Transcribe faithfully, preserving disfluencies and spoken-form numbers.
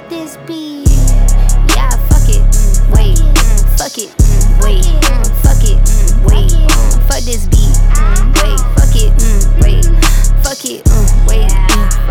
this beat. Yeah, fuck it, mm, wait, mm, fuck it, mm, wait, mm, fuck it, mm, wait, mm, fuck this beat, mm, wait, fuck it, mm, wait, fuck it, mm, wait, mm.